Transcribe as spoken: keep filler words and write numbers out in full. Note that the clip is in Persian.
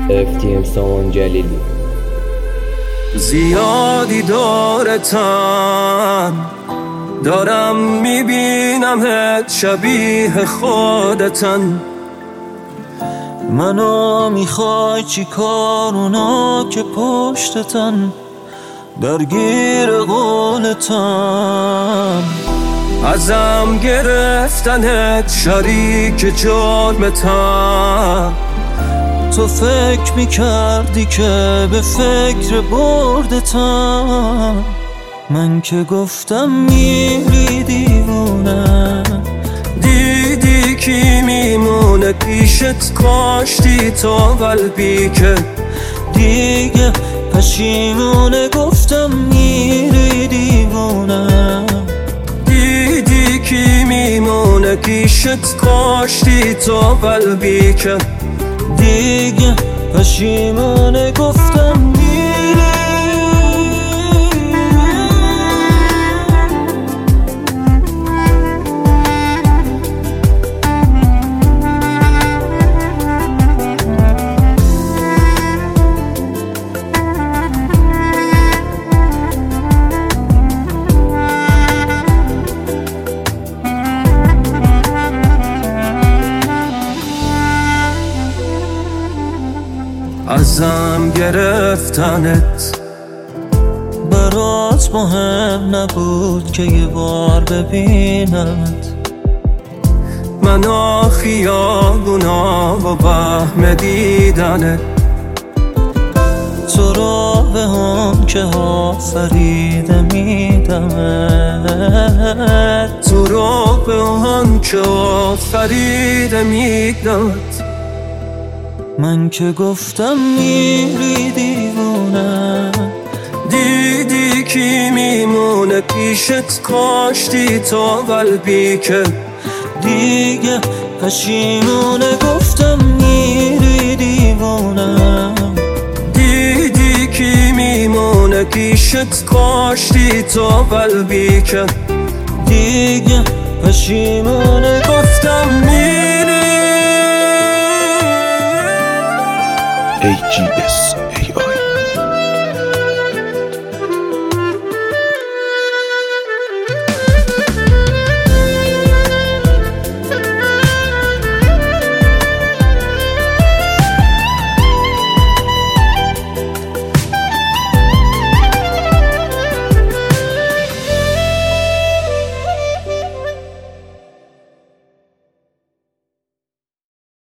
اف تی ام سامان جلیلی. زیادی دورتم دارم میبینمت شبیه خودتن. منو میخوای چی کار اونا که پشتتن درگیر قولتن. ازم گرفتنت شریک جرمتن. تو فکر میکردی که به فکر بردتم، من که گفتم میری دیوونه. دیدی کی میمونه پیشت، کاشتی تو قلبی که دیگه پشیمونه. گفتم میری دیوونه. دیدی کی میمونه پیشت، کاشتی تو قلبی که دیگه پشیمونه. گفتم میری. ازم گرفتنت برات مهم نبود که یه بار ببینمت. منو خیابونا و وهم دیدنت. تو رو به هم که آفریده میدمت. تو رو به هم که آفریده میدمت. من که گفتم میری دیوونه. دیدی کی میمونه پیشت، کاشتی تو قلبی که دیگه پشیمونه. گفتم میری دیوونه. دیدی کی میمونه پیشت، کاشتی تو قلبی که دیگه پشیمونه. گفتم میری. ای جی اس